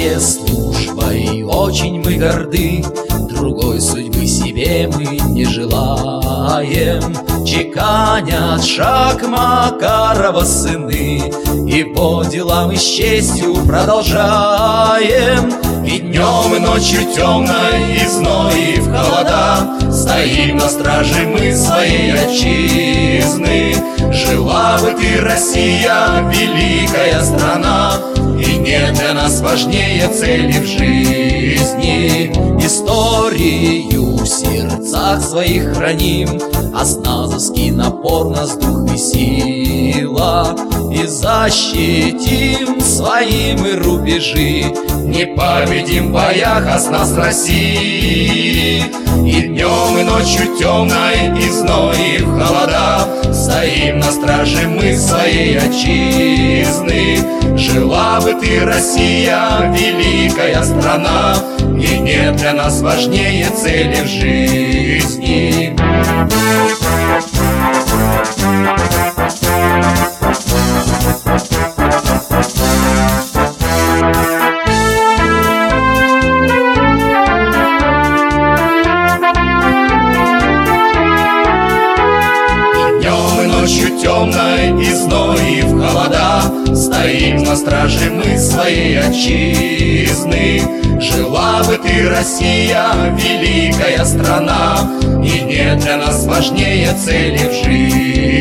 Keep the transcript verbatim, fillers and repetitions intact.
своей службой очень мы горды, другой судьбы себе мы не желаем. Чеканят шаг Макарова сыны, и по делам и с честью продолжаем. И днем, и ночью темной, и зной, и в холода стоим на страже мы своей отчизны. Жила бы ты, Россия, великая страна, и нет для нас важнее цели в жизни. Историю в сердцах своих храним, осназовский напор нас дух и сила, и защитим свои мы рубежи, не победим в боях осназ России. И днем, и ночью темной, и зной, и в холода стоим на страже мы своей отчизны. Жила бы ты, Россия, великая страна, и нет для нас важнее цели в жизни. Ночью темной, и зной, и в холода стоим на страже мы своей отчизны. Жила бы ты, Россия, великая страна, и нет для нас важнее цели в жизни.